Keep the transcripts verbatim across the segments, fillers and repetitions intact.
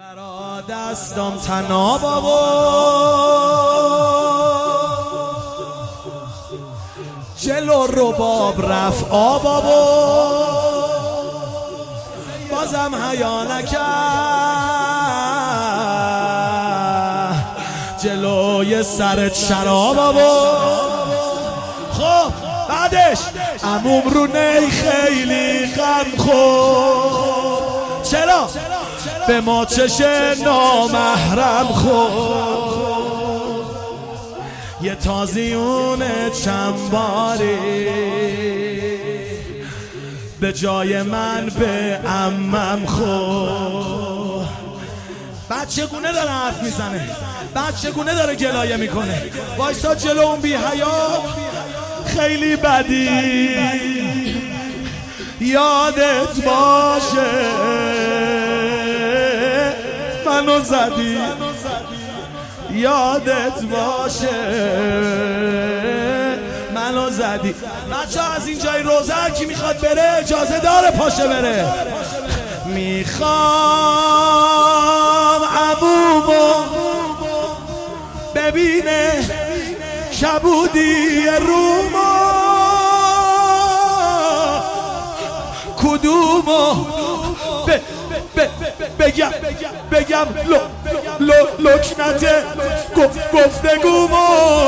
برا دستم تنابا و جلو رباب رفت آبا و بازم حیا نکرد جلوی سرت شرابا و خب بعدش عموم رو نی خیلی غم خورد. چرا؟ به ما چش نامحرم خورد یه تازیون چند باری به جای من به عمم خورد. بعد چگونه داره حرف میزنه، بعد چگونه داره گلایه میکنه، وایسا جلو اون بی حیا خیلی بدی یادت باشه منو زدی یادت باشه منو زدی. بچه ها از اینجای روزه کی میخواد بره اجازه داره پاشه بره. میخوام عمومو ببینه کبودی رومو کدومو ب ب بگم بگم لو لو لکنت گفتگومو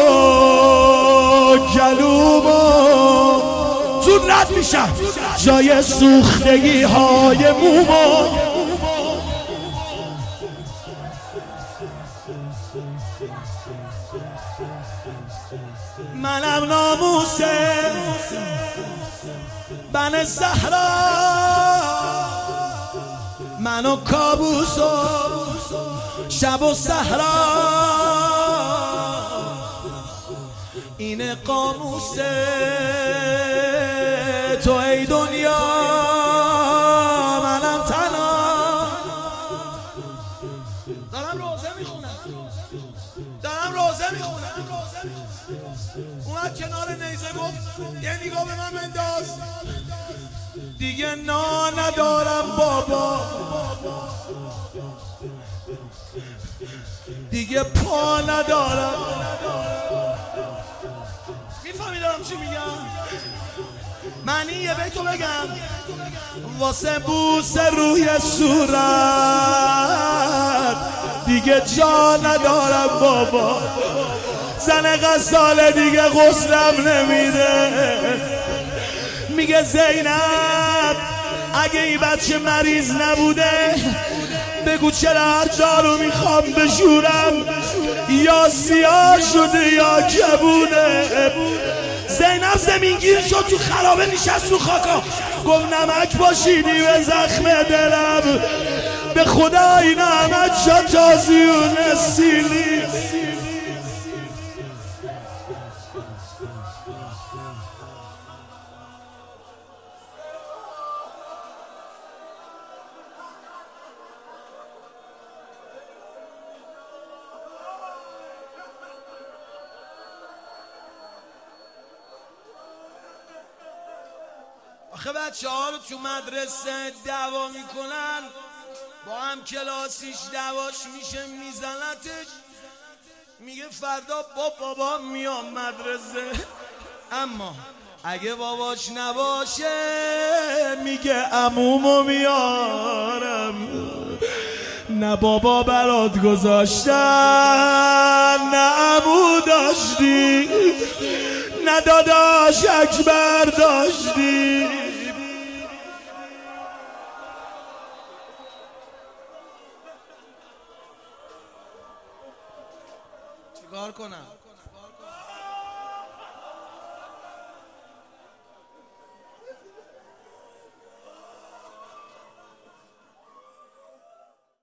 گلومو زود رد میشم جای سوختگی های مومو. منم ناموسه بن زهرا منو کابوس و شب و صحرا این قاموسه تو ای دنیا منم تنها. دارم روزه میخونم دارم روزه میخونم اومد کنار نیزه گفت یه نگاه به من بنداز دیگه نا ندارم بابا دیگه پا ندارم. میفهمی دارم چی میگم؟ معنی یه بیتو بگم واسه بوس روی صورت دیگه جا ندارم بابا زن غساله دیگه غسلم نمیده. میگه زینب اگه این بچه مریض نبوده بگو چرا هر جا رو میخوام بشورم یا سیاه شده یا کبوده. زینب زمینگیر شد تو خرابه نشست تو خاکا گفت نمک باشیدی به زخم دلم به خدا این همه جا تازیون سیلی. آخه بچه ها رو تو مدرسه دعوا میکنن با هم کلاسیش دعواش میشه میزنتش میگه فردا با بابا میام مدرسه اما اگه باباش نباشه میگه عمومو میارم. نه بابا برات گذاشتن نه عمو داشتی نه داداش اکبر داشتی. چیکار کنم؟